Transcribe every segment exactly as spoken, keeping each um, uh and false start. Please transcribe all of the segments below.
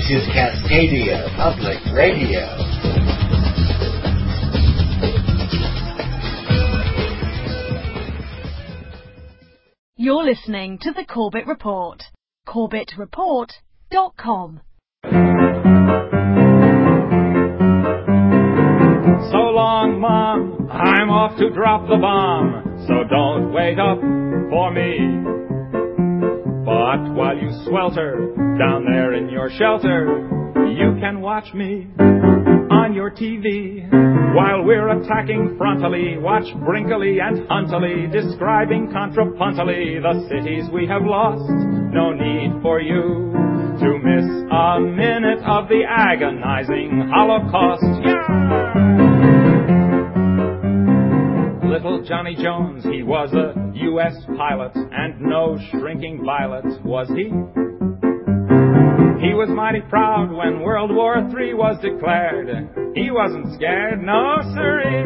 This is Cascadia Public Radio. You're listening to the Corbett Report. Corbett Report dot com. So long, Mom, I'm off to drop the bomb, so don't wait up for me. But while you swelter down there in your shelter, you can watch me on your T V. While we're attacking frontally, watch Brinkley and Huntley describing contrapuntally the cities we have lost. No need for you to miss a minute of the agonizing Holocaust. Yeah! Little Johnny Jones, he was a U S pilot, and no shrinking violet was he. He was mighty proud when World War Three was declared. He wasn't scared, no siree.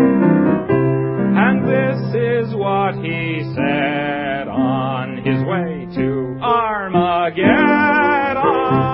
And this is what he said on his way to Armageddon.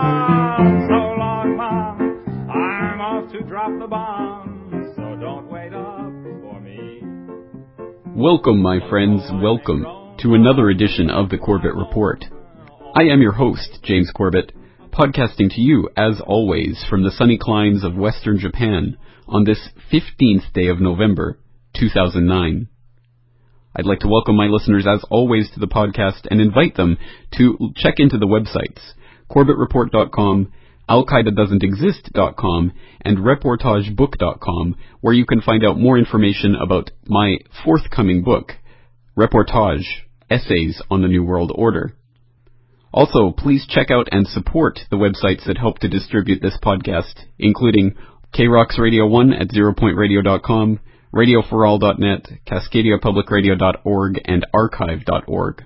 So long, Mom, I'm off to drop the bomb, so don't wait up for me. Welcome, my friends, welcome to another edition of the Corbett Report. I am your host, James Corbett, podcasting to you, as always, from the sunny climes of Western Japan on this fifteenth day of November, two thousand nine. I'd like to welcome my listeners, as always, to the podcast and invite them to check into the websites, Corbett Report dot com, Al Qaeda Doesn't Exist dot com, and Reportage Book dot com, where you can find out more information about my forthcoming book, Reportage, Essays on the New World Order. Also, please check out and support the websites that help to distribute this podcast, including K ROX Radio one at zero point radio dot com, radio for all dot net, Cascadia Public Radio dot org, and archive dot org.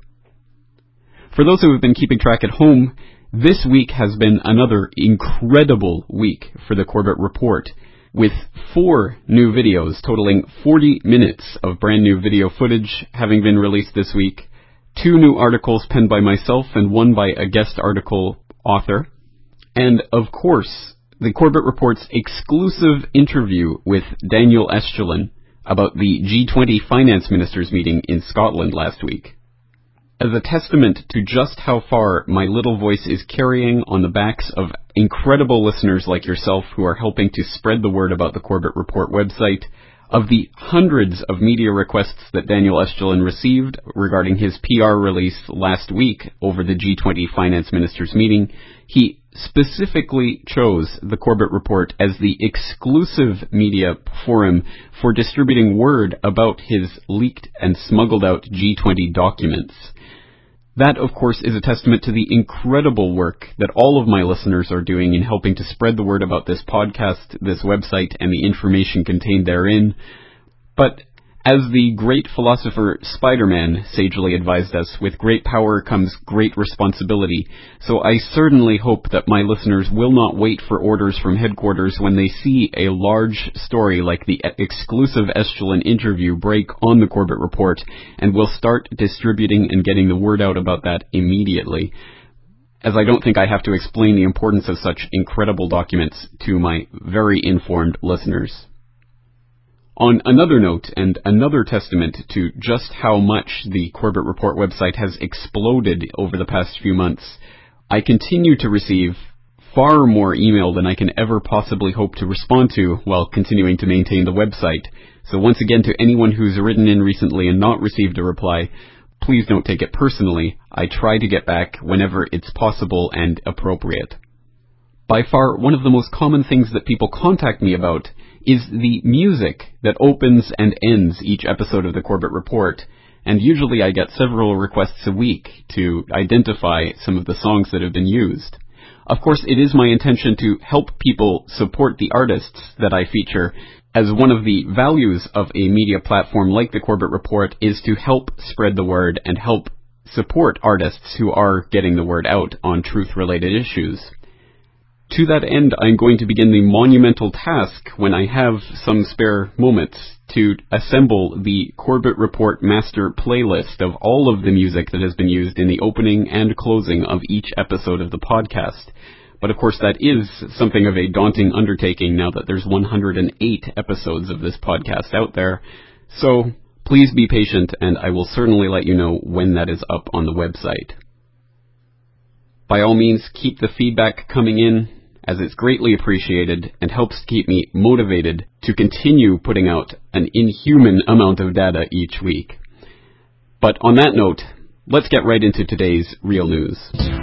For those who have been keeping track at home, this week has been another incredible week for the Corbett Report, with four new videos totaling forty minutes of brand new video footage having been released this week, two new articles penned by myself and one by a guest article author, and, of course, the Corbett Report's exclusive interview with Daniel Estulin about the G twenty finance ministers meeting in Scotland last week. As a testament to just how far my little voice is carrying on the backs of incredible listeners like yourself who are helping to spread the word about the Corbett Report website, of the hundreds of media requests that Daniel Estulin received regarding his P R release last week over the G twenty finance ministers meeting, he specifically chose the Corbett Report as the exclusive media forum for distributing word about his leaked and smuggled out G twenty documents. That, of course, is a testament to the incredible work that all of my listeners are doing in helping to spread the word about this podcast, this website, and the information contained therein. But as the great philosopher Spider-Man sagely advised us, with great power comes great responsibility. So I certainly hope that my listeners will not wait for orders from headquarters when they see a large story like the exclusive Estulin interview break on the Corbett Report, and will start distributing and getting the word out about that immediately, as I don't think I have to explain the importance of such incredible documents to my very informed listeners. On another note, and another testament to just how much the Corbett Report website has exploded over the past few months, I continue to receive far more email than I can ever possibly hope to respond to while continuing to maintain the website. So once again, to anyone who's written in recently and not received a reply, please don't take it personally. I try to get back whenever it's possible and appropriate. By far, one of the most common things that people contact me about is the music that opens and ends each episode of the Corbett Report, and usually I get several requests a week to identify some of the songs that have been used. Of course, it is my intention to help people support the artists that I feature, as one of the values of a media platform like the Corbett Report is to help spread the word and help support artists who are getting the word out on truth-related issues. To that end, I'm going to begin the monumental task, when I have some spare moments, to assemble the Corbett Report master playlist of all of the music that has been used in the opening and closing of each episode of the podcast. But of course that is something of a daunting undertaking now that there's one hundred eight episodes of this podcast out there. So please be patient, and I will certainly let you know when that is up on the website. By all means, keep the feedback coming in, as it's greatly appreciated and helps keep me motivated to continue putting out an inhuman amount of data each week. But on that note, let's get right into today's real news.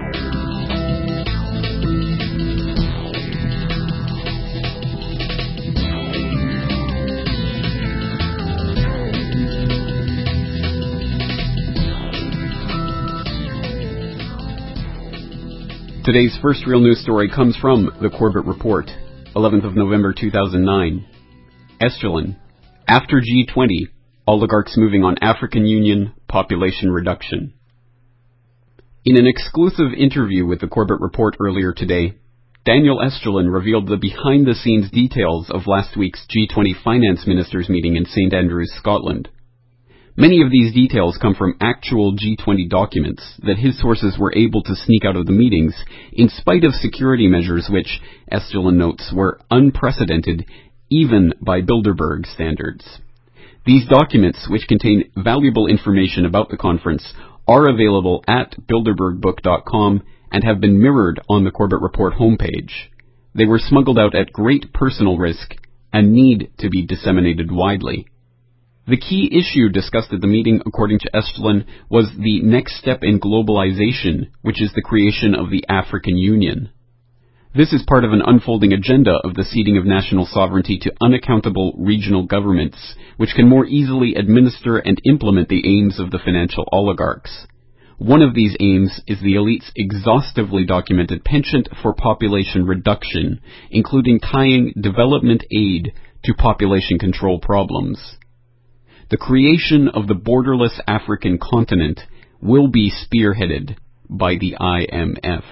Today's first real news story comes from the Corbett Report, eleventh of November two thousand nine. Estulin. After G twenty, oligarchs moving on African Union population reduction. In an exclusive interview with the Corbett Report earlier today, Daniel Estulin revealed the behind-the-scenes details of last week's G twenty finance ministers meeting in Saint Andrews, Scotland. Many of these details come from actual G twenty documents that his sources were able to sneak out of the meetings, in spite of security measures which, Estulin notes, were unprecedented even by Bilderberg standards. These documents, which contain valuable information about the conference, are available at bilderberg book dot com and have been mirrored on the Corbett Report homepage. They were smuggled out at great personal risk and need to be disseminated widely. The key issue discussed at the meeting, according to Estulin, was the next step in globalization, which is the creation of the African Union. This is part of an unfolding agenda of the ceding of national sovereignty to unaccountable regional governments, which can more easily administer and implement the aims of the financial oligarchs. One of these aims is the elite's exhaustively documented penchant for population reduction, including tying development aid to population control problems. The creation of the borderless African continent will be spearheaded by the I M F.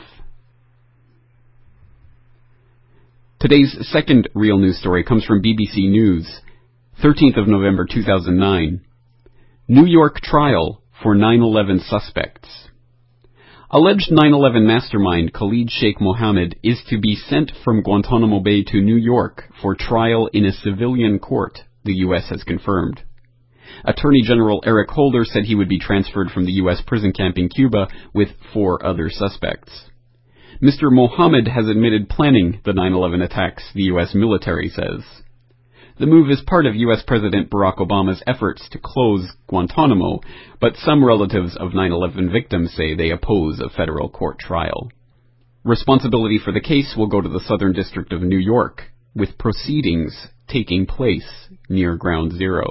Today's second real news story comes from B B C News, thirteenth of November two thousand nine. New York trial for nine eleven suspects. Alleged nine eleven mastermind Khalid Sheikh Mohammed is to be sent from Guantanamo Bay to New York for trial in a civilian court, the U S has confirmed. Attorney General Eric Holder said he would be transferred from the U S prison camp in Cuba with four other suspects. Mister Mohammed has admitted planning the nine eleven attacks, the U S military says. The move is part of U S President Barack Obama's efforts to close Guantanamo, but some relatives of nine eleven victims say they oppose a federal court trial. Responsibility for the case will go to the Southern District of New York, with proceedings taking place near Ground Zero.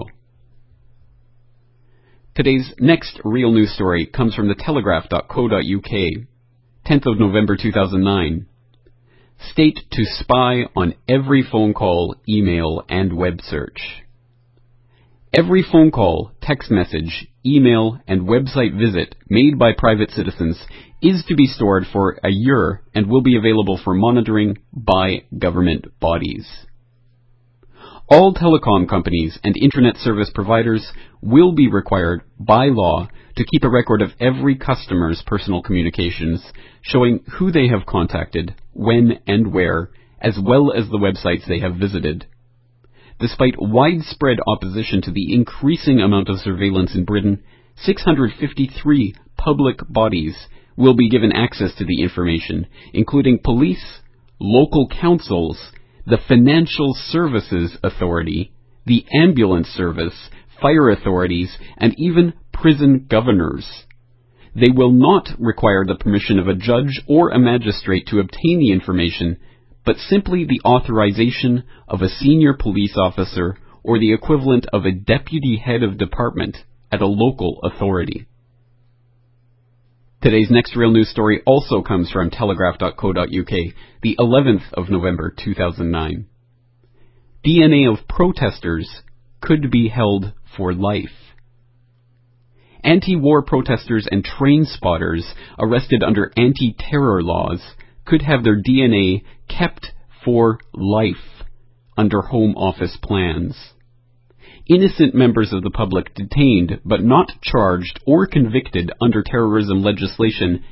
Today's next real news story comes from the telegraph dot co dot U K, tenth of November two thousand nine. State to spy on every phone call, email, and web search. Every phone call, text message, email, and website visit made by private citizens is to be stored for a year and will be available for monitoring by government bodies. All telecom companies and internet service providers will be required by law to keep a record of every customer's personal communications, showing who they have contacted, when and where, as well as the websites they have visited. Despite widespread opposition to the increasing amount of surveillance in Britain, six hundred fifty-three public bodies will be given access to the information, including police, local councils, the Financial Services Authority, the Ambulance Service, fire authorities, and even prison governors. They will not require the permission of a judge or a magistrate to obtain the information, but simply the authorization of a senior police officer or the equivalent of a deputy head of department at a local authority. Today's next real news story also comes from telegraph dot co dot U K, the eleventh of November two thousand nine. D N A of protesters could be held for life. Anti-war protesters and train spotters arrested under anti-terror laws could have their D N A kept for life under Home Office plans. Innocent members of the public detained but not charged or convicted under terrorism legislation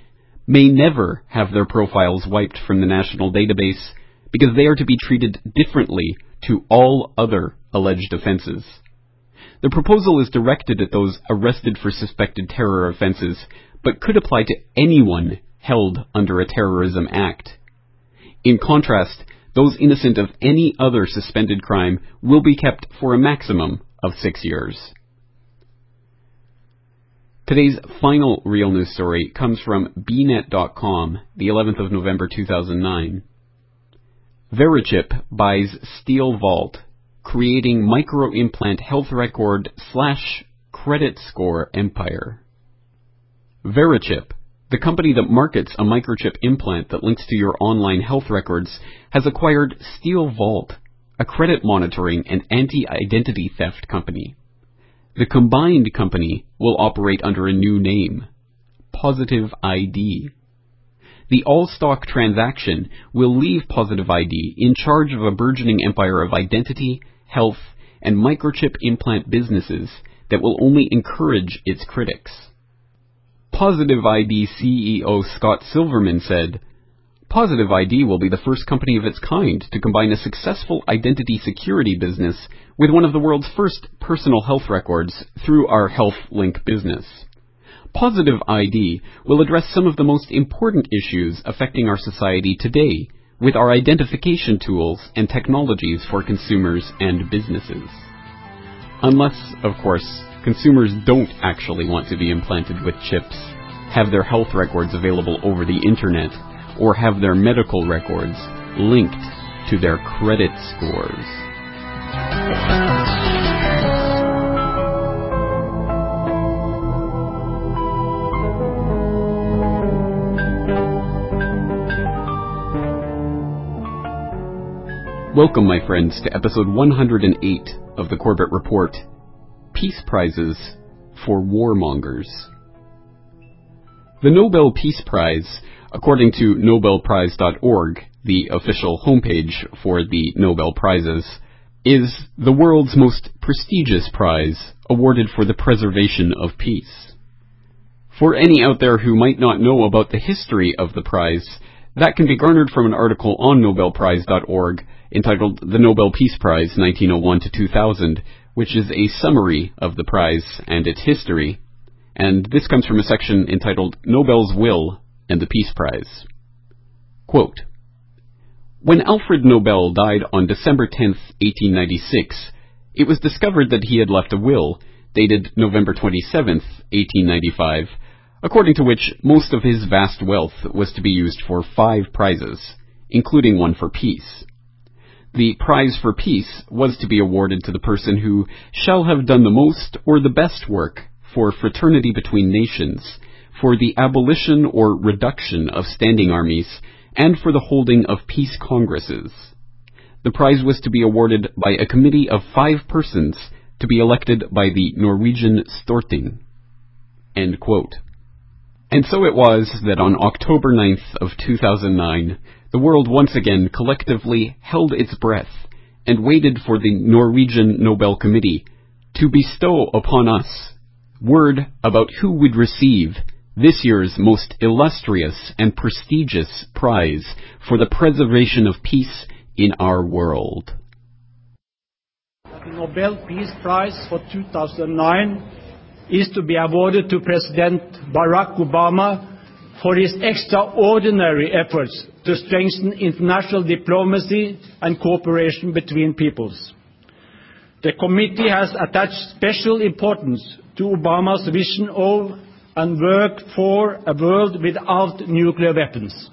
may never have their profiles wiped from the national database because they are to be treated differently to all other alleged offenses. The proposal is directed at those arrested for suspected terror offenses, but could apply to anyone held under a terrorism act. In contrast, those innocent of any other suspended crime will be kept for a maximum of six years. Today's final real news story comes from b net dot com, the eleventh of November two thousand nine. Verichip buys Steel Vault, creating micro-implant health record slash credit score empire. Verichip, the company that markets a microchip implant that links to your online health records, has acquired Steel Vault, a credit monitoring and anti-identity theft company. The combined company will operate under a new name, Positive I D. The all-stock transaction will leave Positive I D in charge of a burgeoning empire of identity, health, and microchip implant businesses that will only encourage its critics. Positive I D C E O Scott Silverman said, "Positive I D will be the first company of its kind to combine a successful identity security business with one of the world's first personal health records through our HealthLink business. Positive I D will address some of the most important issues affecting our society today with our identification tools and technologies for consumers and businesses." Unless, of course, consumers don't actually want to be implanted with chips, have their health records available over the internet, or have their medical records linked to their credit scores. Welcome, my friends, to episode one hundred eight of the Corbett Report, Peace Prizes for Warmongers. The Nobel Peace Prize, according to Nobel Prize dot org, the official homepage for the Nobel Prizes, is the world's most prestigious prize awarded for the preservation of peace. For any out there who might not know about the history of the prize, that can be garnered from an article on Nobel Prize dot org entitled The Nobel Peace Prize nineteen oh one to two thousand, which is a summary of the prize and its history, and this comes from a section entitled Nobel's Will and the Peace Prize. Quote, "When Alfred Nobel died on December tenth, eighteen ninety-six, it was discovered that he had left a will, dated November twenty-seventh, eighteen ninety-five, according to which most of his vast wealth was to be used for five prizes, including one for peace. The prize for peace was to be awarded to the person who shall have done the most or the best work for fraternity between nations, for the abolition or reduction of standing armies, and for the holding of peace congresses. The prize was to be awarded by a committee of five persons to be elected by the Norwegian Storting." End quote. And so it was that on October ninth of two thousand nine, the world once again collectively held its breath and waited for the Norwegian Nobel Committee to bestow upon us word about who would receive this year's most illustrious and prestigious prize for the preservation of peace in our world. The Nobel Peace Prize for two thousand nine is to be awarded to President Barack Obama for his extraordinary efforts to strengthen international diplomacy and cooperation between peoples. The committee has attached special importance to Obama's vision of and work for a world without nuclear weapons.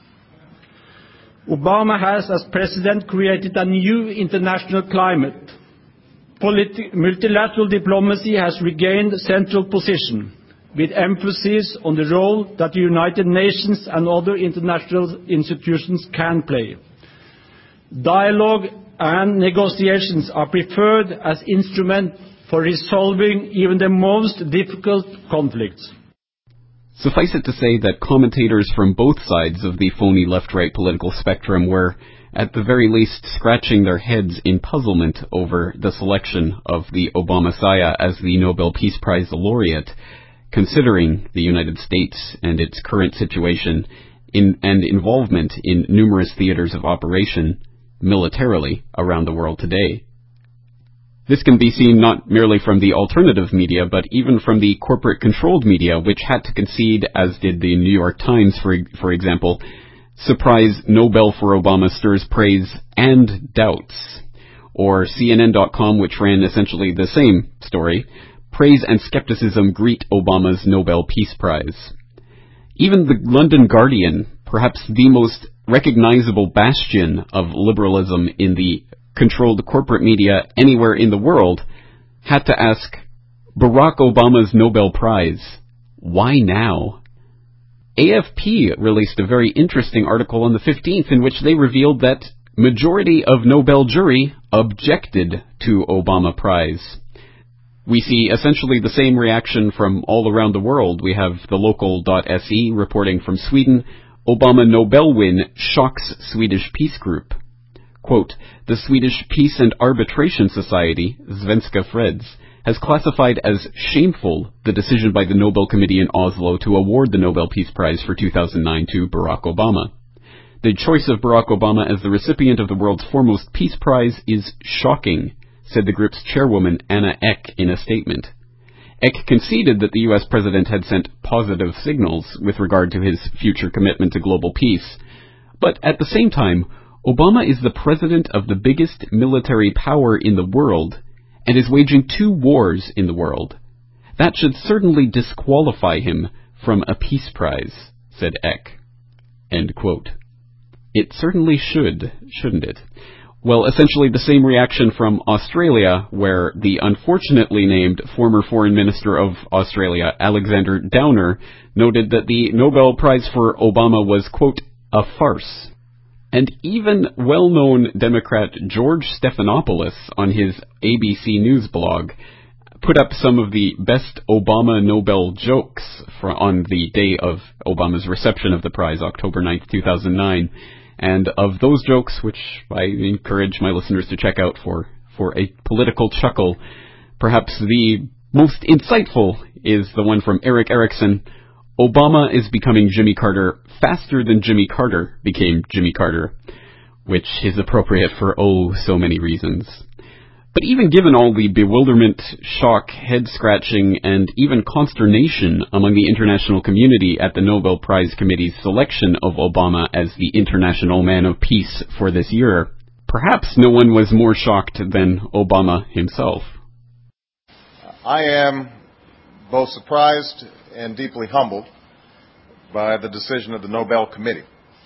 Obama has, as president, created a new international climate. Politi- multilateral diplomacy has regained a central position, with emphasis on the role that the United Nations and other international institutions can play. Dialogue and negotiations are preferred as instruments for resolving even the most difficult conflicts. Suffice it to say that commentators from both sides of the phony left-right political spectrum were, at the very least, scratching their heads in puzzlement over the selection of the Obama-Messiah as the Nobel Peace Prize laureate, considering the United States and its current situation in, and involvement in numerous theaters of operation militarily around the world today. This can be seen not merely from the alternative media, but even from the corporate-controlled media, which had to concede, as did the New York Times, for, for example, surprise Nobel for Obama stirs praise and doubts. Or C N N dot com, which ran essentially the same story, praise and skepticism greet Obama's Nobel Peace Prize. Even the London Guardian, perhaps the most recognizable bastion of liberalism in the controlled corporate media anywhere in the world, had to ask, Barack Obama's Nobel Prize, why now? A F P released a very interesting article on the fifteenth in which they revealed that majority of Nobel jury objected to Obama Prize. We see essentially the same reaction from all around the world. We have the local .se reporting from Sweden, Obama Nobel win shocks Swedish peace group. Quote, the Swedish Peace and Arbitration Society, Svenska Freds, has classified as shameful the decision by the Nobel Committee in Oslo to award the Nobel Peace Prize for two thousand nine to Barack Obama. The choice of Barack Obama as the recipient of the world's foremost peace prize is shocking, said the group's chairwoman Anna Eck in a statement. Eck conceded that the U S president had sent positive signals with regard to his future commitment to global peace. But at the same time, Obama is the president of the biggest military power in the world and is waging two wars in the world. That should certainly disqualify him from a peace prize, said Eck. End quote. It certainly should, shouldn't it? Well, essentially the same reaction from Australia, where the unfortunately named former Foreign Minister of Australia, Alexander Downer, noted that the Nobel Prize for Obama was, quote, a farce. And even well-known Democrat George Stephanopoulos on his A B C News blog put up some of the best Obama Nobel jokes for, on the day of Obama's reception of the prize, October ninth, two thousand nine. And of those jokes, which I encourage my listeners to check out for, for a political chuckle, perhaps the most insightful is the one from Eric Erickson. Obama is becoming Jimmy Carter faster than Jimmy Carter became Jimmy Carter, which is appropriate for oh so many reasons. But even given all the bewilderment, shock, head-scratching, and even consternation among the international community at the Nobel Prize Committee's selection of Obama as the International Man of Peace for this year, perhaps no one was more shocked than Obama himself. I am both surprised and deeply humbled by the decision of the Nobel Committee.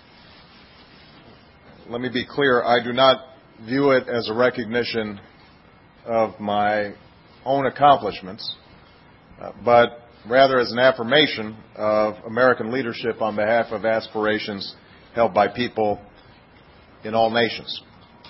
Let me be clear, I do not view it as a recognition of my own accomplishments, uh, but rather as an affirmation of American leadership on behalf of aspirations held by people in all nations.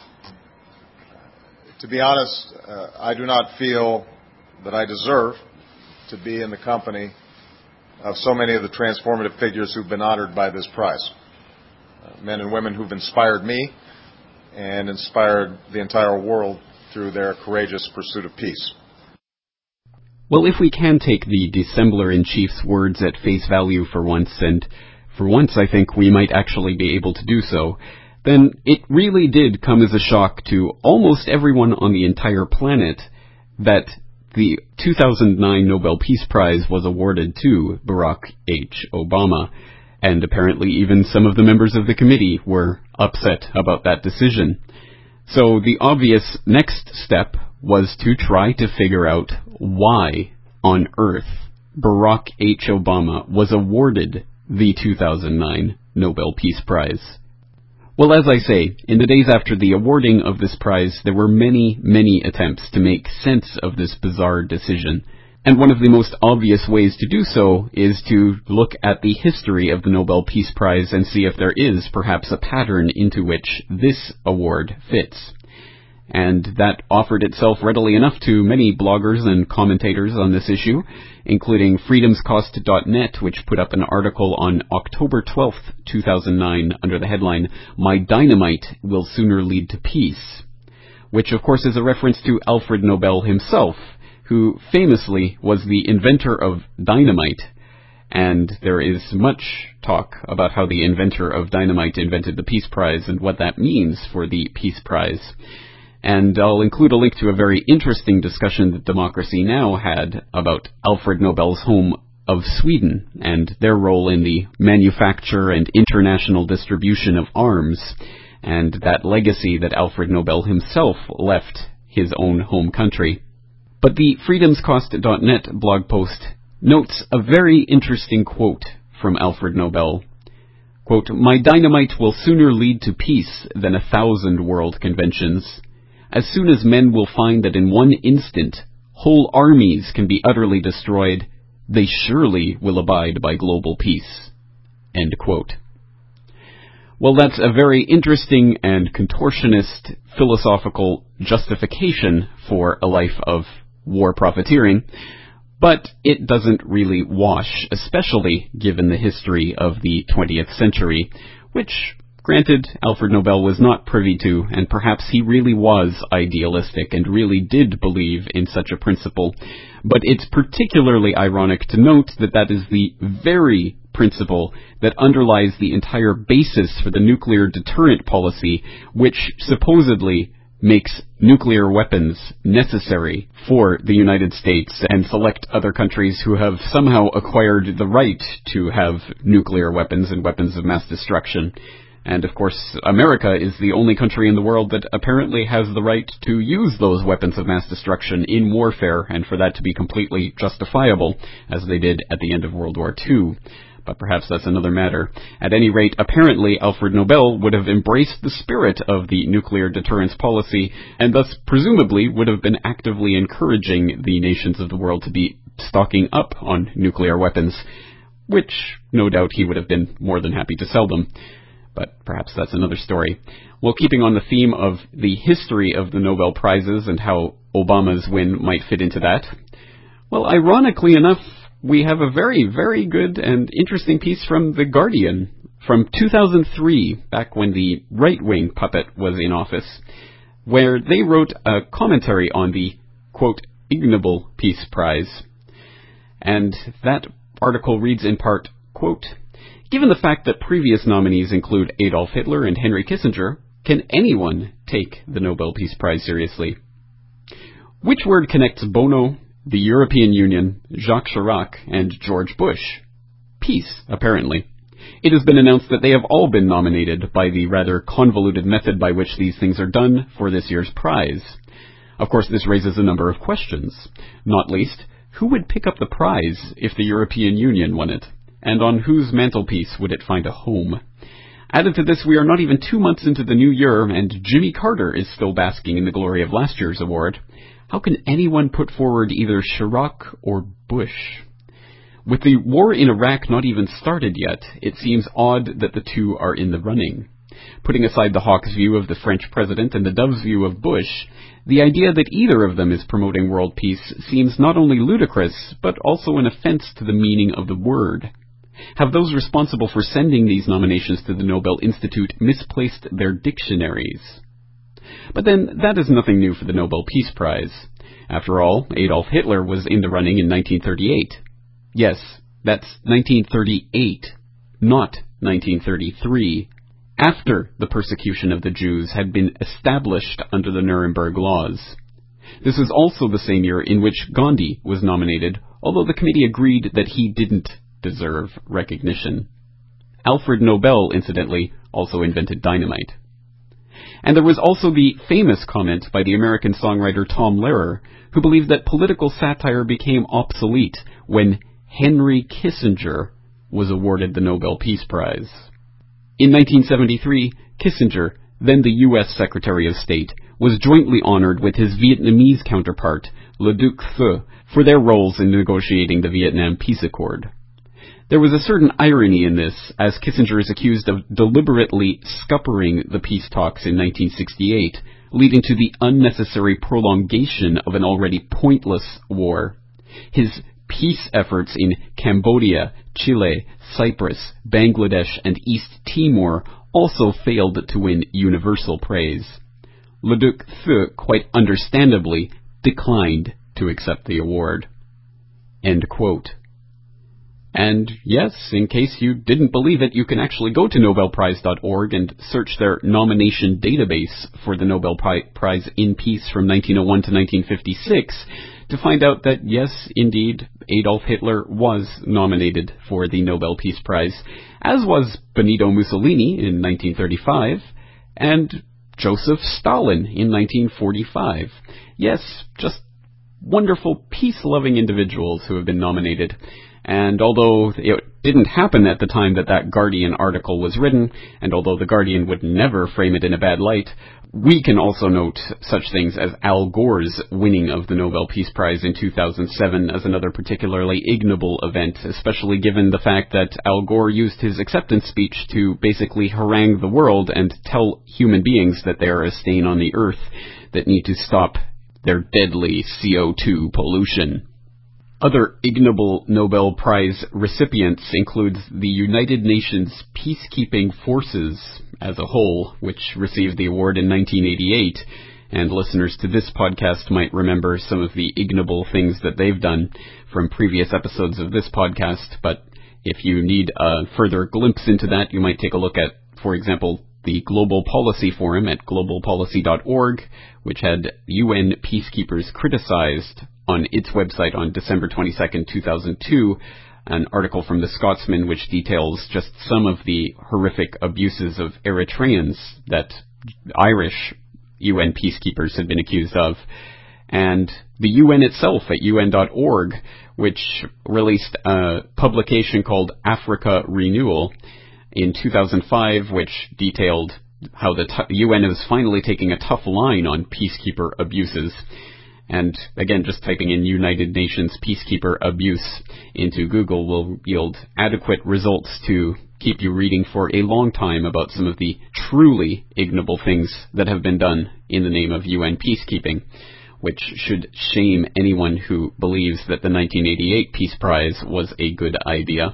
To be honest, uh, I do not feel that I deserve to be in the company of so many of the transformative figures who've been honored by this prize. Uh, men and women who've inspired me and inspired the entire world through their courageous pursuit of peace. Well, if we can take the dissembler-in-chief's words at face value for once, and for once I think we might actually be able to do so, then it really did come as a shock to almost everyone on the entire planet that the two thousand nine Nobel Peace Prize was awarded to Barack H. Obama, and apparently even some of the members of the committee were upset about that decision. So the obvious next step was to try to figure out why on earth Barack H. Obama was awarded the two thousand nine Nobel Peace Prize. Well, as I say, in the days after the awarding of this prize, there were many, many attempts to make sense of this bizarre decision. And one of the most obvious ways to do so is to look at the history of the Nobel Peace Prize and see if there is perhaps a pattern into which this award fits. And that offered itself readily enough to many bloggers and commentators on this issue, including freedoms cost dot net, which put up an article on October twelfth, two thousand nine, under the headline, My Dynamite Will Sooner Lead to Peace, which of course is a reference to Alfred Nobel himself, who famously was the inventor of dynamite. And there is much talk about how the inventor of dynamite invented the Peace Prize and what that means for the Peace Prize. And I'll include a link to a very interesting discussion that Democracy Now! Had about Alfred Nobel's home of Sweden and their role in the manufacture and international distribution of arms, and that legacy that Alfred Nobel himself left his own home country. But the freedoms cost dot net blog post notes a very interesting quote from Alfred Nobel. Quote, "My dynamite will sooner lead to peace than a thousand world conventions. As soon as men will find that in one instant whole armies can be utterly destroyed, they surely will abide by global peace." End quote. Well, that's a very interesting and contortionist philosophical justification for a life of war profiteering, but it doesn't really wash, especially given the history of the twentieth century, which, granted, Alfred Nobel was not privy to, and perhaps he really was idealistic and really did believe in such a principle. But it's particularly ironic to note that that is the very principle that underlies the entire basis for the nuclear deterrent policy, which supposedly makes nuclear weapons necessary for the United States and select other countries who have somehow acquired the right to have nuclear weapons and weapons of mass destruction. And, of course, America is the only country in the world that apparently has the right to use those weapons of mass destruction in warfare, and for that to be completely justifiable, as they did at the end of World War Two. But perhaps that's another matter. At any rate, apparently Alfred Nobel would have embraced the spirit of the nuclear deterrence policy, and thus presumably would have been actively encouraging the nations of the world to be stocking up on nuclear weapons, which no doubt he would have been more than happy to sell them. But perhaps that's another story. Well, keeping on the theme of the history of the Nobel Prizes and how Obama's win might fit into that, well, ironically enough, we have a very, very good and interesting piece from The Guardian from two thousand three, back when the right-wing puppet was in office, where they wrote a commentary on the, quote, Ig Nobel Peace Prize. And that article reads in part, quote, "Given the fact that previous nominees include Adolf Hitler and Henry Kissinger, can anyone take the Nobel Peace Prize seriously? Which word connects Bono, the European Union, Jacques Chirac, and George Bush? Peace, apparently. It has been announced that they have all been nominated by the rather convoluted method by which these things are done for this year's prize. Of course, this raises a number of questions. Not least, who would pick up the prize if the European Union won it? And on whose mantelpiece would it find a home? Added to this, we are not even two months into the new year, and Jimmy Carter is still basking in the glory of last year's award. How can anyone put forward either Chirac or Bush? With the war in Iraq not even started yet, it seems odd that the two are in the running. Putting aside the hawk's view of the French president and the dove's view of Bush, the idea that either of them is promoting world peace seems not only ludicrous, but also an offense to the meaning of the word. Have those responsible for sending these nominations to the Nobel Institute misplaced their dictionaries? But then, that is nothing new for the Nobel Peace Prize. After all, Adolf Hitler was in the running in nineteen thirty-eight. Yes, that's nineteen thirty-eight, not nineteen thirty-three, after the persecution of the Jews had been established under the Nuremberg laws. This was also the same year in which Gandhi was nominated, although the committee agreed that he didn't deserve recognition. Alfred Nobel, incidentally, also invented dynamite. And there was also the famous comment by the American songwriter Tom Lehrer, who believed that political satire became obsolete when Henry Kissinger was awarded the Nobel Peace Prize. In nineteen seventy-three, Kissinger, then the U S Secretary of State, was jointly honored with his Vietnamese counterpart, Le Duc Thieu, for their roles in negotiating the Vietnam Peace Accord. There was a certain irony in this, as Kissinger is accused of deliberately scuppering the peace talks in nineteen sixty-eight, leading to the unnecessary prolongation of an already pointless war. His peace efforts in Cambodia, Chile, Cyprus, Bangladesh, and East Timor also failed to win universal praise. Le Duc Thieu, quite understandably, declined to accept the award. End quote. And yes, in case you didn't believe it, you can actually go to Nobel Prize dot org and search their nomination database for the Nobel Prize in Peace from nineteen oh one to nineteen fifty-six to find out that, yes, indeed, Adolf Hitler was nominated for the Nobel Peace Prize, as was Benito Mussolini in nineteen thirty-five, and Joseph Stalin in nineteen forty-five. Yes, just wonderful, peace-loving individuals who have been nominated. And although it didn't happen at the time that that Guardian article was written, and although the Guardian would never frame it in a bad light, we can also note such things as Al Gore's winning of the Nobel Peace Prize in two thousand seven as another particularly ignoble event, especially given the fact that Al Gore used his acceptance speech to basically harangue the world and tell human beings that they are a stain on the earth that need to stop their deadly C O two pollution. Other ignoble Nobel Prize recipients include the United Nations Peacekeeping Forces as a whole, which received the award in nineteen eighty-eight, and listeners to this podcast might remember some of the ignoble things that they've done from previous episodes of this podcast, but if you need a further glimpse into that, you might take a look at, for example, the Global Policy Forum at global policy dot org, which had U N peacekeepers criticized on its website on December twenty-second, two thousand two, an article from The Scotsman which details just some of the horrific abuses of Eritreans that Irish U N peacekeepers had been accused of. And the U N itself at U N dot org, which released a publication called Africa Renewal in two thousand five, which detailed how the t- U N is finally taking a tough line on peacekeeper abuses. And again, just typing in United Nations peacekeeper abuse into Google will yield adequate results to keep you reading for a long time about some of the truly ignoble things that have been done in the name of U N peacekeeping, which should shame anyone who believes that the nineteen eighty-eight Peace Prize was a good idea.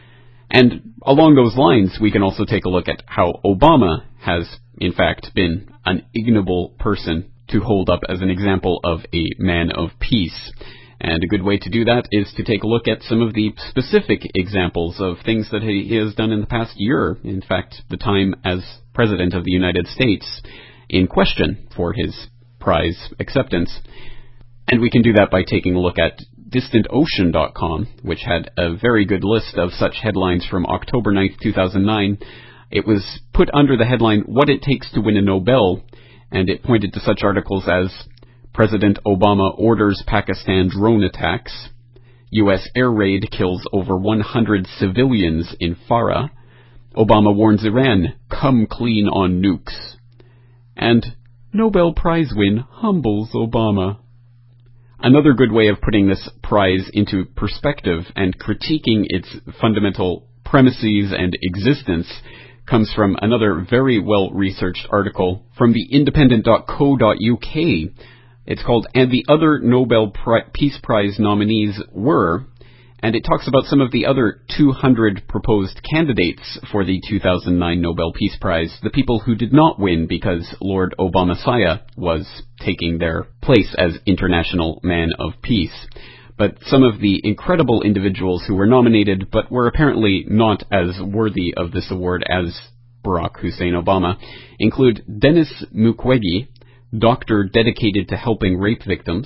And along those lines, we can also take a look at how Obama has, in fact, been an ignoble person to hold up as an example of a man of peace. And a good way to do that is to take a look at some of the specific examples of things that he has done in the past year, in fact, the time as President of the United States, in question for his prize acceptance. And we can do that by taking a look at distant ocean dot com, which had a very good list of such headlines from October ninth, two thousand nine. It was put under the headline, What It Takes to Win a Nobel, and it pointed to such articles as President Obama orders Pakistan drone attacks, U S air raid kills over one hundred civilians in Farah, Obama warns Iran, come clean on nukes, and Nobel Prize win humbles Obama. Another good way of putting this prize into perspective and critiquing its fundamental premises and existence comes from another very well-researched article from the independent dot co dot U K. It's called And the Other Nobel Peace Prize Nominees Were, and it talks about some of the other two hundred proposed candidates for the two thousand nine Nobel Peace Prize, the people who did not win because Lord Obamasiah was taking their place as International Man of Peace. But some of the incredible individuals who were nominated but were apparently not as worthy of this award as Barack Hussein Obama include Denis Mukwege, doctor dedicated to helping rape victims,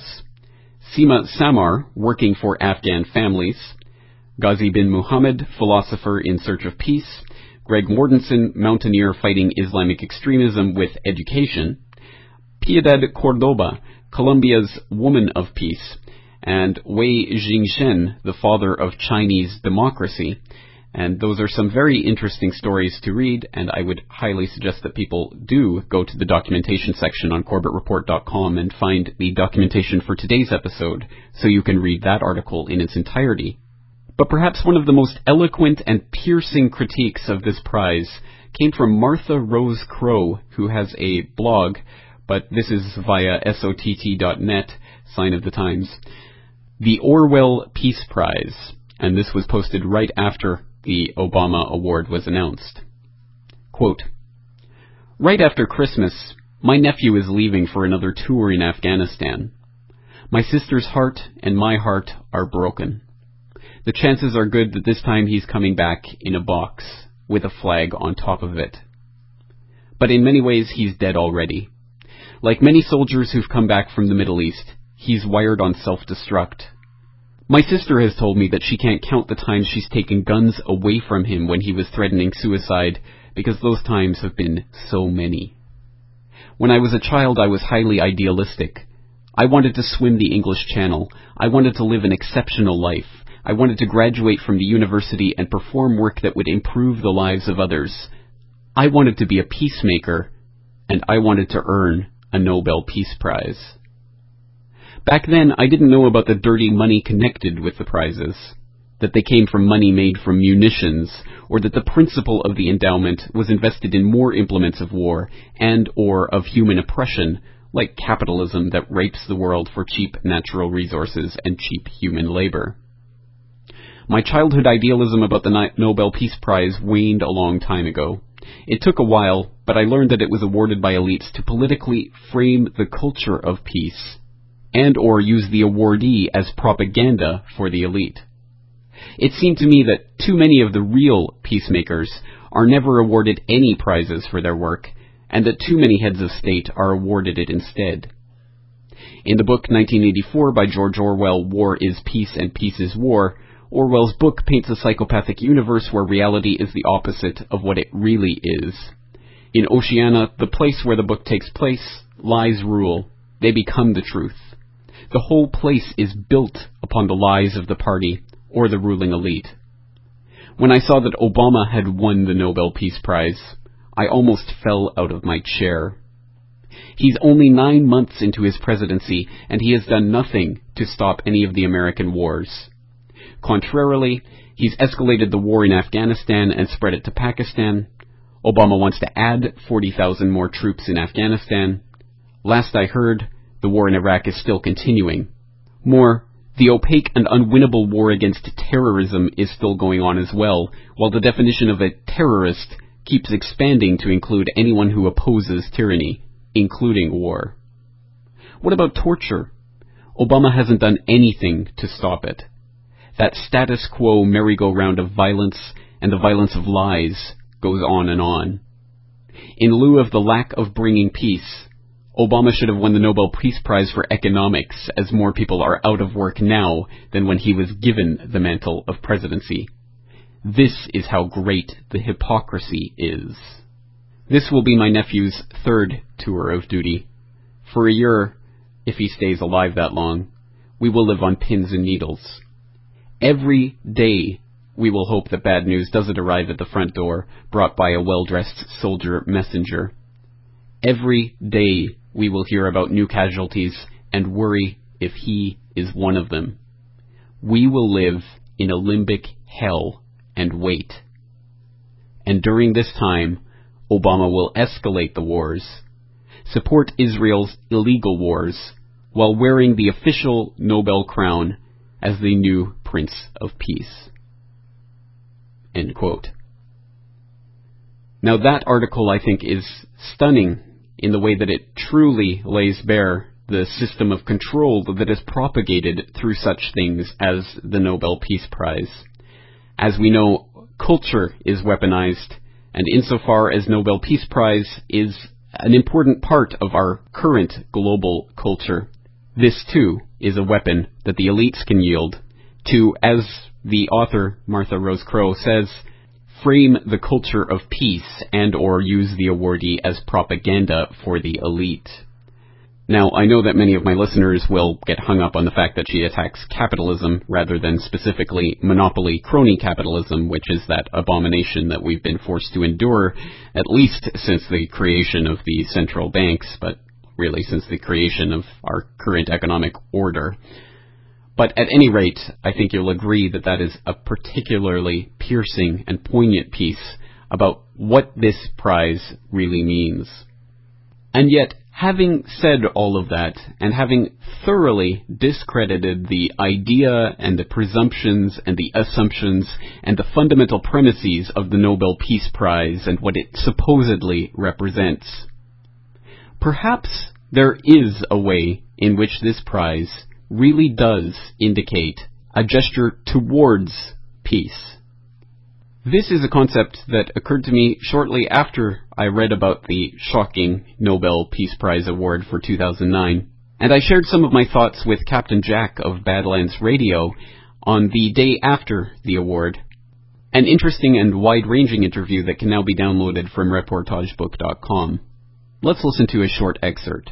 Seema Samar, working for Afghan families, Ghazi bin Muhammad, philosopher in search of peace, Greg Mortensen, mountaineer fighting Islamic extremism with education, Piedad Cordoba, Colombia's woman of peace, and Wei Jingsheng, the father of Chinese democracy. And those are some very interesting stories to read, and I would highly suggest that people do go to the documentation section on Corbett Report dot com and find the documentation for today's episode, so you can read that article in its entirety. But perhaps one of the most eloquent and piercing critiques of this prize came from Martha Rose Crow, who has a blog, but this is via S O T T dot net, Sign of the Times. The Orwell Peace Prize, and this was posted right after the Obama Award was announced. Quote, right after Christmas, my nephew is leaving for another tour in Afghanistan. My sister's heart and my heart are broken. The chances are good that this time he's coming back in a box with a flag on top of it. But in many ways he's dead already. Like many soldiers who've come back from the Middle East, he's wired on self-destruct. My sister has told me that she can't count the times she's taken guns away from him when he was threatening suicide, because those times have been so many. When I was a child, I was highly idealistic. I wanted to swim the English Channel. I wanted to live an exceptional life. I wanted to graduate from the university and perform work that would improve the lives of others. I wanted to be a peacemaker, and I wanted to earn a Nobel Peace Prize. Back then, I didn't know about the dirty money connected with the prizes, that they came from money made from munitions, or that the principle of the endowment was invested in more implements of war and or of human oppression, like capitalism that rapes the world for cheap natural resources and cheap human labor. My childhood idealism about the Nobel Peace Prize waned a long time ago. It took a while, but I learned that it was awarded by elites to politically frame the culture of peace, and or use the awardee as propaganda for the elite. It seemed to me that too many of the real peacemakers are never awarded any prizes for their work, and that too many heads of state are awarded it instead. In the book nineteen eighty-four by George Orwell, War is Peace and Peace is War, Orwell's book paints a psychopathic universe where reality is the opposite of what it really is. In Oceania, the place where the book takes place, lies rule. They become the truth. The whole place is built upon the lies of the party or the ruling elite. When I saw that Obama had won the Nobel Peace Prize, I almost fell out of my chair. He's only nine months into his presidency, and he has done nothing to stop any of the American wars. Contrarily, he's escalated the war in Afghanistan and spread it to Pakistan. Obama wants to add forty thousand more troops in Afghanistan. Last I heard, the war in Iraq is still continuing. More, the opaque and unwinnable war against terrorism is still going on as well, while the definition of a terrorist keeps expanding to include anyone who opposes tyranny, including war. What about torture? Obama hasn't done anything to stop it. That status quo merry-go-round of violence and the violence of lies goes on and on. In lieu of the lack of bringing peace, Obama should have won the Nobel Peace Prize for economics, as more people are out of work now than when he was given the mantle of presidency. This is how great the hypocrisy is. This will be my nephew's third tour of duty. For a year, if he stays alive that long, we will live on pins and needles. Every day, we will hope that bad news doesn't arrive at the front door, brought by a well-dressed soldier messenger. Every day, we will hear about new casualties and worry if he is one of them. We will live in a limbic hell and wait. And during this time, Obama will escalate the wars, support Israel's illegal wars, while wearing the official Nobel crown as the new Prince of Peace. End quote. Now that article, I think, is stunning in the way that it truly lays bare the system of control that is propagated through such things as the Nobel Peace Prize. As we know, culture is weaponized, and insofar as Nobel Peace Prize is an important part of our current global culture, this too is a weapon that the elites can yield to, as the author Martha Rose Crowe says, frame the culture of peace and or use the awardee as propaganda for the elite. Now, I know that many of my listeners will get hung up on the fact that she attacks capitalism rather than specifically monopoly crony capitalism, which is that abomination that we've been forced to endure, at least since the creation of the central banks, but really since the creation of our current economic order. But at any rate, I think you'll agree that that is a particularly piercing and poignant piece about what this prize really means. And yet, having said all of that, and having thoroughly discredited the idea and the presumptions and the assumptions and the fundamental premises of the Nobel Peace Prize and what it supposedly represents, perhaps there is a way in which this prize really does indicate a gesture towards peace. This is a concept that occurred to me shortly after I read about the shocking Nobel Peace Prize award for two thousand nine, and I shared some of my thoughts with Captain Jack of Badlands Radio on the day after the award. An interesting and wide-ranging interview that can now be downloaded from reportagebook dot com. Let's listen to a short excerpt.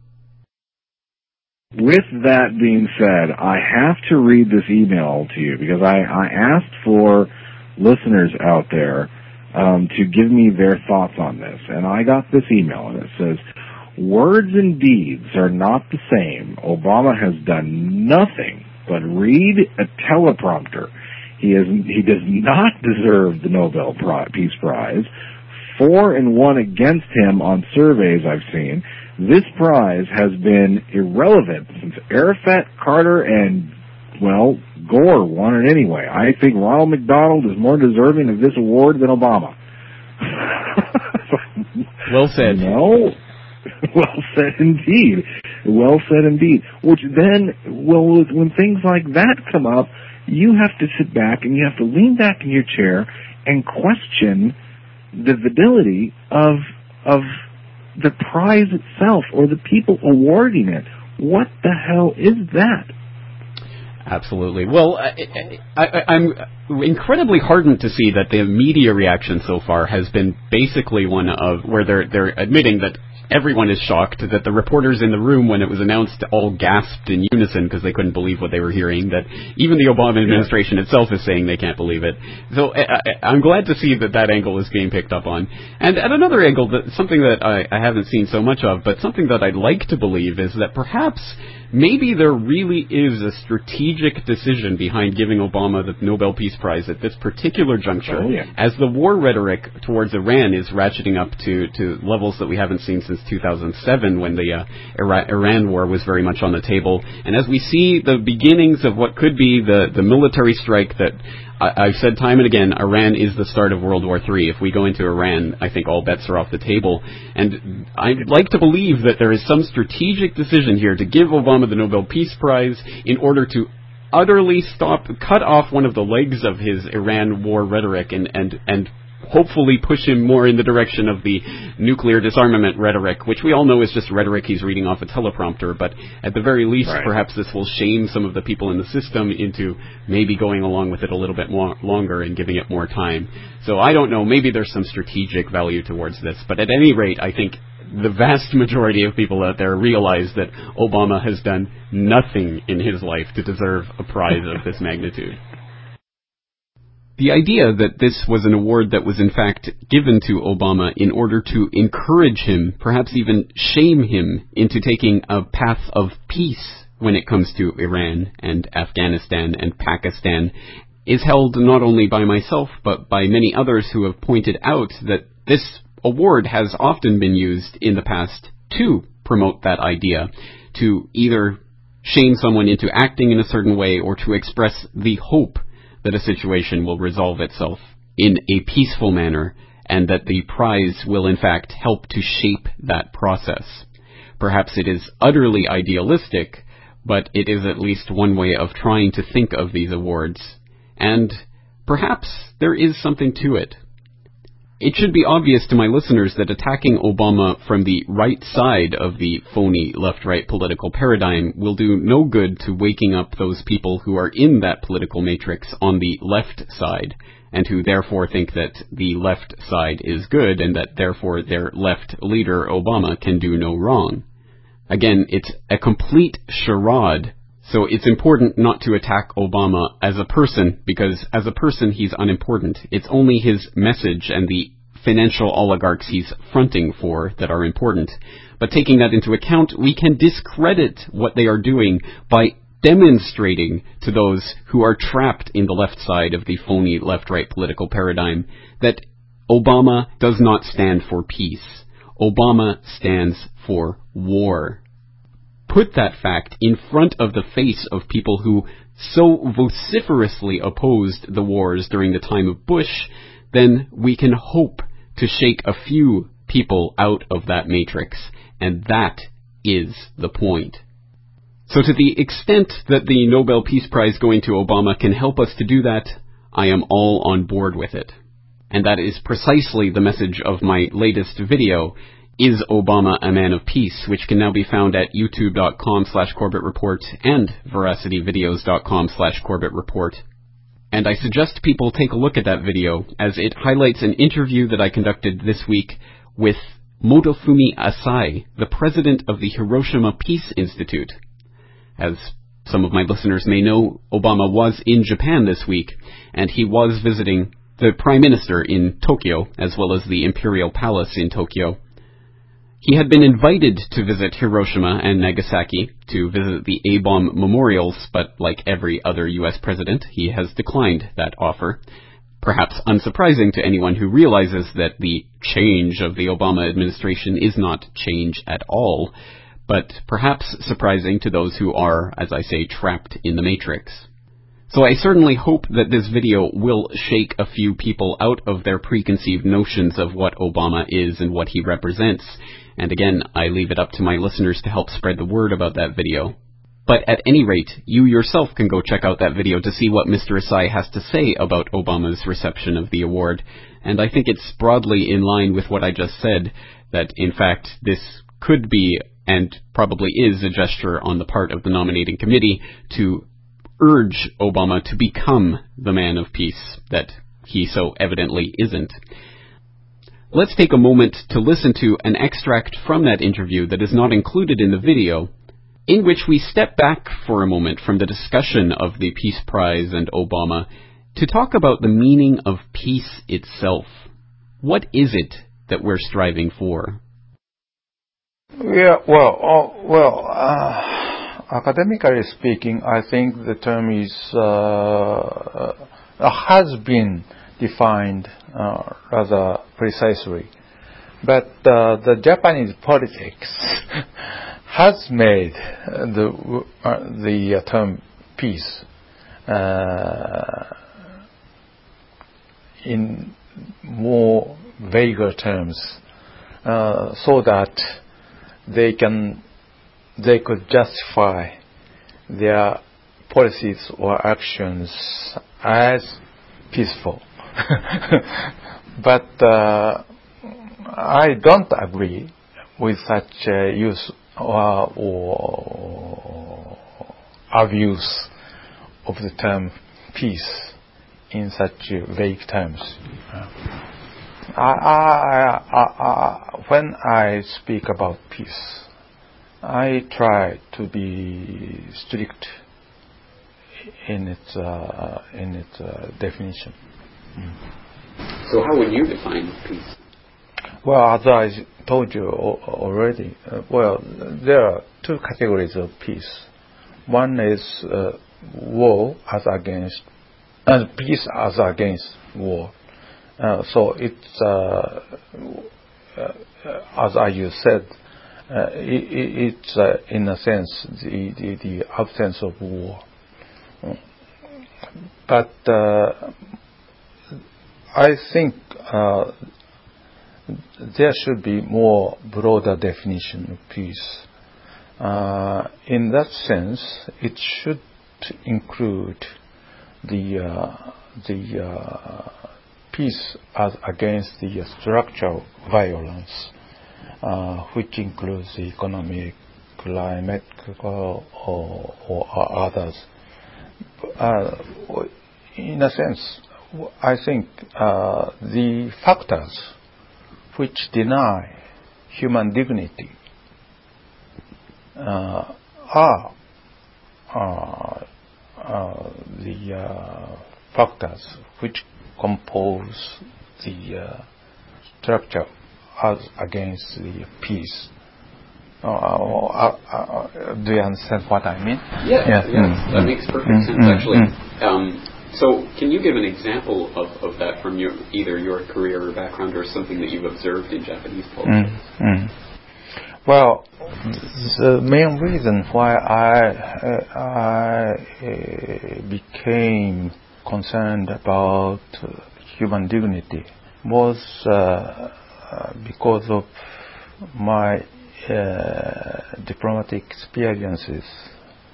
With that being said, I have to read this email to you because I, I asked for listeners out there um, to give me their thoughts on this, and I got this email, and it says, "Words and deeds are not the same. Obama has done nothing but read a teleprompter. He is he does not deserve the Nobel Peace Prize. Four and one against him on surveys I've seen. This prize has been irrelevant since Arafat, Carter, and, well, Gore won it anyway. I think Ronald McDonald is more deserving of this award than Obama." Well said. No. Well said indeed. Well said indeed. Which then, well, when things like that come up, you have to sit back and you have to lean back in your chair and question the validity of of the prize itself or the people awarding it. What the hell is that? Absolutely. Well, I, I, I'm incredibly heartened to see that the media reaction so far has been basically one of where they're they're admitting that everyone is shocked, that the reporters in the room when it was announced all gasped in unison because they couldn't believe what they were hearing, that even the Obama administration itself is saying they can't believe it. So I, I, I'm glad to see that that angle is being picked up on. And at another angle, that something that I, I haven't seen so much of, but something that I'd like to believe is that perhaps maybe there really is a strategic decision behind giving Obama the Nobel Peace Prize at this particular juncture, oh, yeah. as the war rhetoric towards Iran is ratcheting up to, to levels that we haven't seen since two thousand seven, when the uh, Ira- Iran war was very much on the table. And as we see the beginnings of what could be the, the military strike that I, I've said time and again, Iran is the start of World War Three. If we go into Iran, I think all bets are off the table. And I'd like to believe that there is some strategic decision here to give Obama the Nobel Peace Prize in order to utterly stop, cut off one of the legs of his Iran war rhetoric and, and, and hopefully push him more in the direction of the nuclear disarmament rhetoric, which we all know is just rhetoric he's reading off a teleprompter, but at the very least, right. perhaps this will shame some of the people in the system into maybe going along with it a little bit more longer and giving it more time. So I don't know, maybe there's some strategic value towards this, but at any rate, I think the vast majority of people out there realize that Obama has done nothing in his life to deserve a prize of this magnitude. The idea that this was an award that was in fact given to Obama in order to encourage him, perhaps even shame him into taking a path of peace when it comes to Iran and Afghanistan and Pakistan, is held not only by myself but by many others who have pointed out that this award has often been used in the past to promote that idea, to either shame someone into acting in a certain way or to express the hope that a situation will resolve itself in a peaceful manner and that the prize will in fact help to shape that process. Perhaps it is utterly idealistic, but it is at least one way of trying to think of these awards, and perhaps there is something to it. It should be obvious to my listeners that attacking Obama from the right side of the phony left-right political paradigm will do no good to waking up those people who are in that political matrix on the left side, and who therefore think that the left side is good and that therefore their left leader, Obama, can do no wrong. Again, it's a complete charade. So it's important not to attack Obama as a person, because as a person he's unimportant. It's only his message and the financial oligarchs he's fronting for that are important. But taking that into account, we can discredit what they are doing by demonstrating to those who are trapped in the left side of the phony left-right political paradigm that Obama does not stand for peace. Obama stands for war. Put that fact in front of the face of people who so vociferously opposed the wars during the time of Bush, then we can hope to shake a few people out of that matrix, and that is the point. So to the extent that the Nobel Peace Prize going to Obama can help us to do that, I am all on board with it. And that is precisely the message of my latest video, Is Obama a Man of Peace?, which can now be found at youtube.com slash Corbett Report and veracityvideos.com slash Corbett Report. And I suggest people take a look at that video, as it highlights an interview that I conducted this week with Motofumi Asai, the president of the Hiroshima Peace Institute. As some of my listeners may know, Obama was in Japan this week, and he was visiting the Prime Minister in Tokyo, as well as the Imperial Palace in Tokyo. He had been invited to visit Hiroshima and Nagasaki, to visit the A-bomb memorials, but like every other U S president, he has declined that offer. Perhaps unsurprising to anyone who realizes that the change of the Obama administration is not change at all, but perhaps surprising to those who are, as I say, trapped in the matrix. So I certainly hope that this video will shake a few people out of their preconceived notions of what Obama is and what he represents. And again, I leave it up to my listeners to help spread the word about that video. But at any rate, you yourself can go check out that video to see what Mister Asai has to say about Obama's reception of the award. And I think it's broadly in line with what I just said, that in fact this could be, and probably is, a gesture on the part of the nominating committee to urge Obama to become the man of peace that he so evidently isn't. Let's take a moment to listen to an extract from that interview that is not included in the video, in which we step back for a moment from the discussion of the Peace Prize and Obama to talk about the meaning of peace itself. What is it that we're striving for? Yeah, well, uh, well, uh, academically speaking, I think the term is uh, uh, has been defined uh, rather precisely, but uh, the Japanese politics has made the uh, the uh, term peace uh, in more vaguer terms, uh, so that they can they could justify their policies or actions as peaceful. But uh, I don't agree with such uh, use or, or abuse of the term peace in such vague terms. I, I, I, I, when I speak about peace, I try to be strict in its uh, in its uh, definition. Mm. So how would you define peace? Well, as I told you already, uh, well, there are two categories of peace. One is uh, war as against, and uh, peace as against war. Uh, so it's, uh, uh, as I you said, uh, it, it's uh, in a sense the, the, the absence of war. But uh, I think uh, there should be more broader definition of peace. Uh, in that sense, it should include the uh, the uh, peace as against the structural violence, uh, which includes the economic, climate, or, or, or others. Uh, in a sense, I think uh, the factors which deny human dignity uh, are uh, uh, the uh, factors which compose the uh, structure as against the peace. Uh, uh, uh, do you understand what I mean? Yeah, yeah, yeah. Mm, that mm, makes perfect mm, sense, mm, actually. Mm. Um, so, can you give an example of, of that from your either your career or background, or something that you've observed in Japanese politics? Mm, mm. Well, the main reason why I uh, I uh, became concerned about uh, human dignity was uh, uh, because of my uh, diplomatic experiences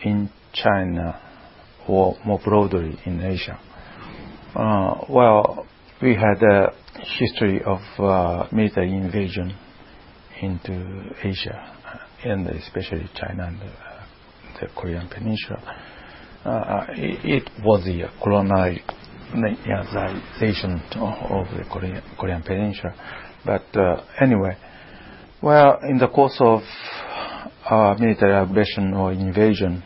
in China or more broadly in Asia? Uh, well, we had a history of uh, military invasion into Asia, and especially China and the, the Korean Peninsula. Uh, it, it was the colonization of the Korean, Korean Peninsula. But uh, anyway, well, in the course of our military aggression or invasion,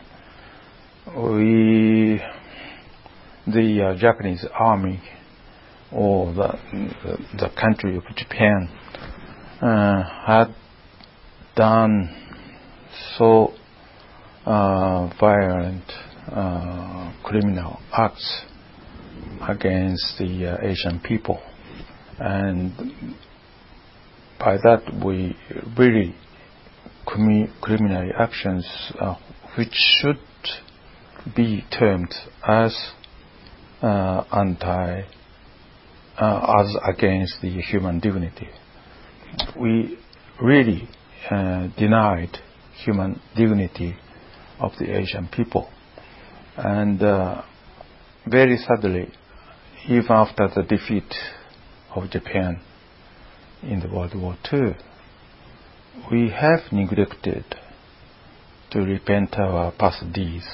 we, the uh, Japanese army or the, the, the country of Japan uh, had done so uh, violent uh, criminal acts against the uh, Asian people, and by that we really commi- criminal actions uh, which should be termed as uh, anti uh, as against the human dignity. We really uh, denied human dignity of the Asian people, and uh, very sadly, even after the defeat of Japan in the World War Two, we have neglected to repent our past deeds.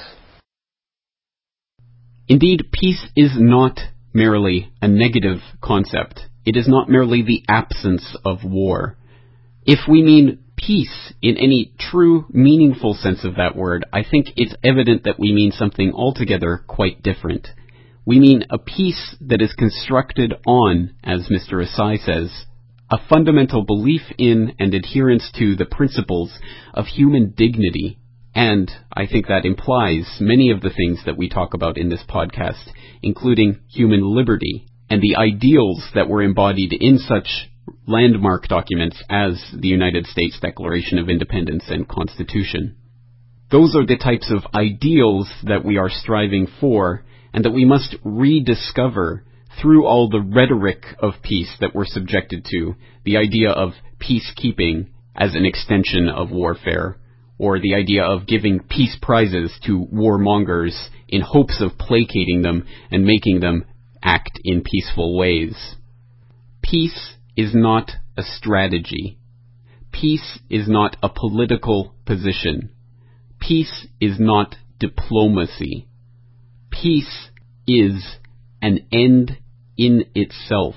Indeed, peace is not merely a negative concept. It is not merely the absence of war. If we mean peace in any true, meaningful sense of that word, I think it's evident that we mean something altogether quite different. We mean a peace that is constructed on, as Mister Asai says, a fundamental belief in and adherence to the principles of human dignity. And I think that implies many of the things that we talk about in this podcast, including human liberty and the ideals that were embodied in such landmark documents as the United States Declaration of Independence and Constitution. Those are the types of ideals that we are striving for and that we must rediscover through all the rhetoric of peace that we're subjected to, the idea of peacekeeping as an extension of warfare, or the idea of giving peace prizes to warmongers in hopes of placating them and making them act in peaceful ways. Peace is not a strategy. Peace is not a political position. Peace is not diplomacy. Peace is an end in itself.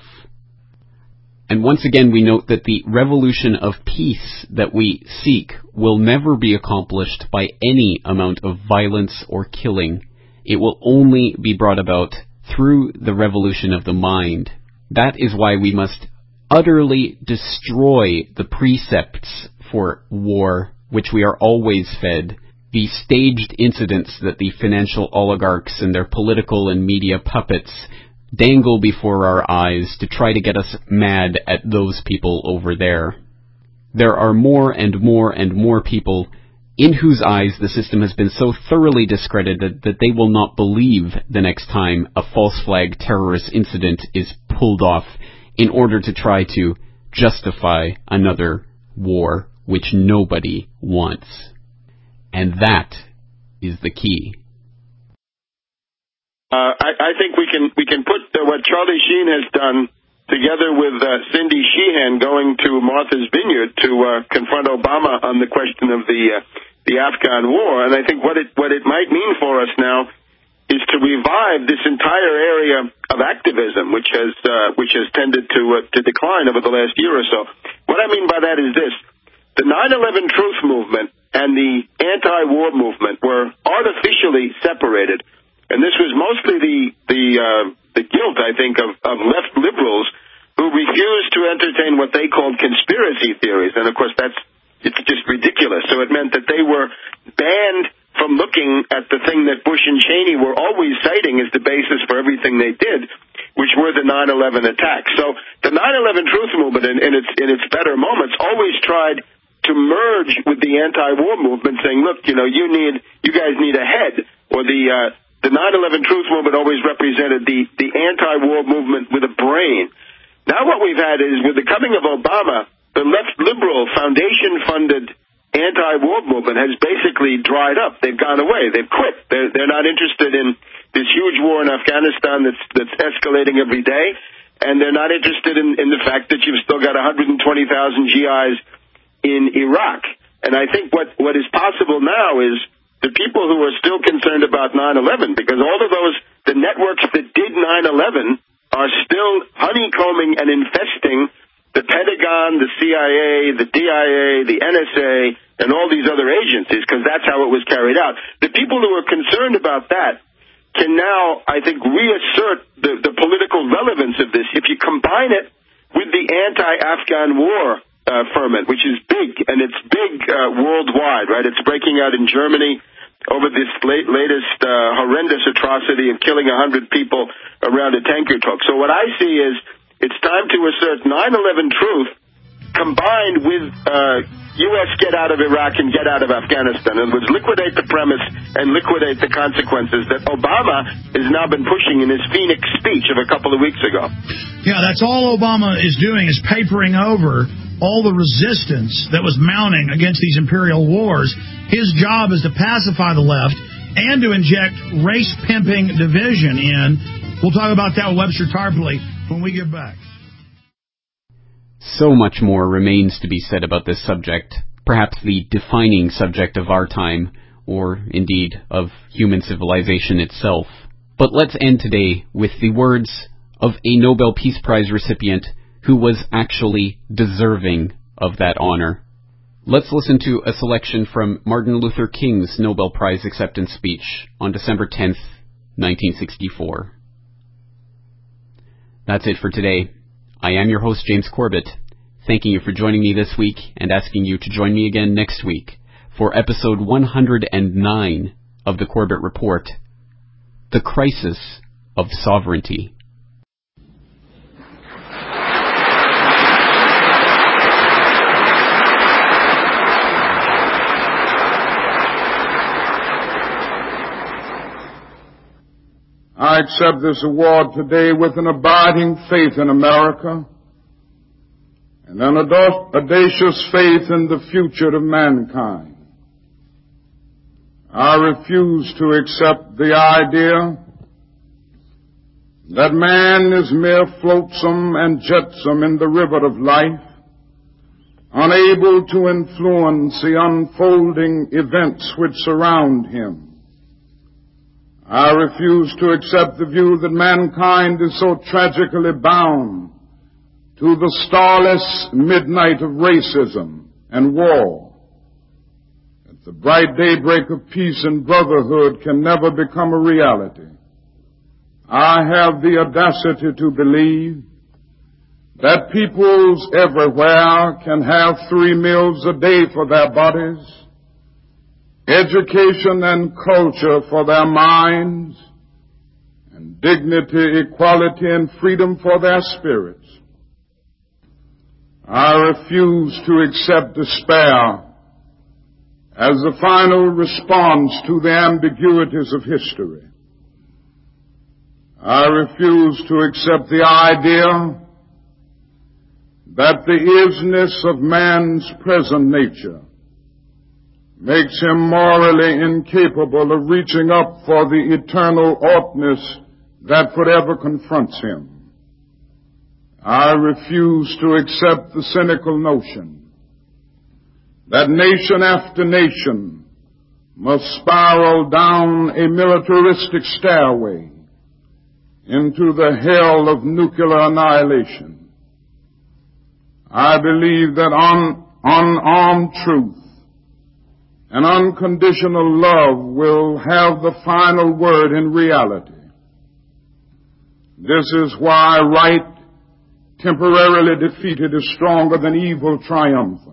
And once again, we note that the revolution of peace that we seek will never be accomplished by any amount of violence or killing. It will only be brought about through the revolution of the mind. That is why we must utterly destroy the precepts for war, which we are always fed, the staged incidents that the financial oligarchs and their political and media puppets dangle before our eyes to try to get us mad at those people over there. There are more and more and more people in whose eyes the system has been so thoroughly discredited that they will not believe the next time a false flag terrorist incident is pulled off in order to try to justify another war which nobody wants. And that is the key. Uh, I, I think we can we can put uh, what Charlie Sheen has done together with uh, Cindy Sheehan going to Martha's Vineyard to uh, confront Obama on the question of the uh, the Afghan war, and I think what it what it might mean for us now is to revive this entire area of activism, which has uh, which has tended to uh, to decline over the last year or so. What I mean by that is this: the nine eleven Truth movement and the anti-war movement were artificially separated. And this was mostly the the uh, the guilt, I think, of, of left liberals who refused to entertain what they called conspiracy theories. And, of course, that's it's just ridiculous. So it meant that they were banned from looking at the thing that Bush and Cheney were always citing as the basis for everything they did, which were the nine eleven attacks. So the nine eleven Truth movement, in, in its in its better moments, always tried to merge with the anti-war movement, saying, look, you know, you need you guys need a head, or the uh, The nine eleven Truth movement always represented the, the anti-war movement with a brain. Now what we've had is, with the coming of Obama, the left liberal foundation-funded anti-war movement has basically dried up. They've gone away. They've quit. They're, they're not interested in this huge war in Afghanistan that's, that's escalating every day, and they're not interested in, in the fact that you've still got one hundred twenty thousand G Is in Iraq. And I think what, what is possible now is the people who are still concerned about nine eleven, because all of those, the networks that did nine eleven are still honeycombing and infesting the Pentagon, the C I A, the D I A, the N S A, and all these other agencies, because that's how it was carried out. The people who are concerned about that can now, I think, reassert the, the political relevance of this. If you combine it with the anti-Afghan war uh, ferment, which is big, and it's big uh, worldwide, right? It's breaking out in Germany over this late, latest uh, horrendous atrocity of killing one hundred people around a tanker truck. So what I see is it's time to assert nine eleven truth combined with uh, U S get out of Iraq and get out of Afghanistan. In other words, liquidate the premise and liquidate the consequences that Obama has now been pushing in his Phoenix speech of a couple of weeks ago. Yeah, that's all Obama is doing, is papering over all the resistance that was mounting against these imperial wars. His job is to pacify the left and to inject race-pimping division in. We'll talk about that with Webster Tarpley when we get back. So much more remains to be said about this subject, perhaps the defining subject of our time, or indeed of human civilization itself. But let's end today with the words of a Nobel Peace Prize recipient who was actually deserving of that honor. Let's listen to a selection from Martin Luther King's Nobel Prize acceptance speech on December tenth, nineteen sixty-four. That's it for today. I am your host, James Corbett, thanking you for joining me this week and asking you to join me again next week for episode one hundred nine of the Corbett Report, The Crisis of Sovereignty. I accept this award today with an abiding faith in America and an audacious faith in the future of mankind. I refuse to accept the idea that man is mere flotsam and jetsam in the river of life, unable to influence the unfolding events which surround him. I refuse to accept the view that mankind is so tragically bound to the starless midnight of racism and war that the bright daybreak of peace and brotherhood can never become a reality. I have the audacity to believe that peoples everywhere can have three meals a day for their bodies, education and culture for their minds, and dignity, equality, and freedom for their spirits. I refuse to accept despair as the final response to the ambiguities of history. I refuse to accept the idea that the isness of man's present nature makes him morally incapable of reaching up for the eternal oughtness that forever confronts him. I refuse to accept the cynical notion that nation after nation must spiral down a militaristic stairway into the hell of nuclear annihilation. I believe that un- unarmed truth and unconditional love will have the final word in reality. This is why right, temporarily defeated, is stronger than evil triumphant.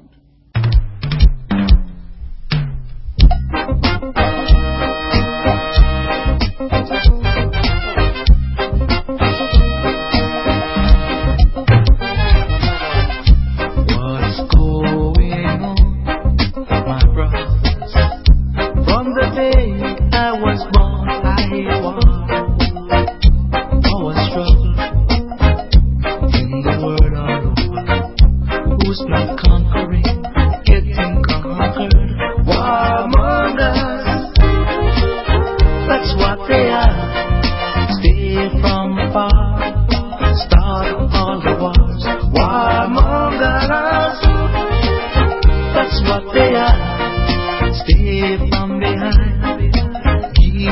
Who's not conquering, getting conquered.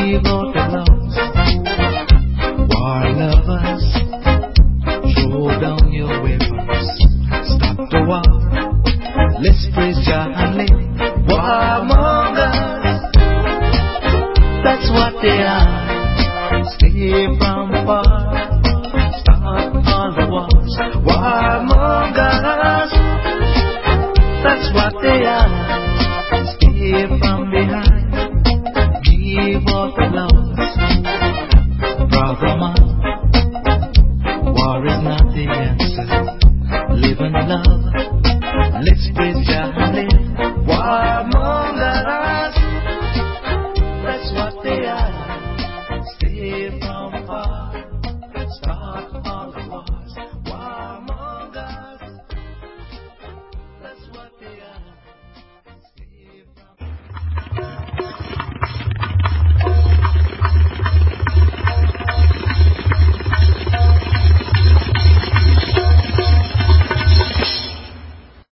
Give out the lost. War lovers, throw down your weapons. Stop the war. Let's praise Jah and live. Warmongers, that's what they are. Stay from far. Stop all the wars. Warmongers, that's what they are. Stay from behind. Give up the lost. Brother man, war is not the answer. Live in love. Let's praise Jah and live. Warmongers.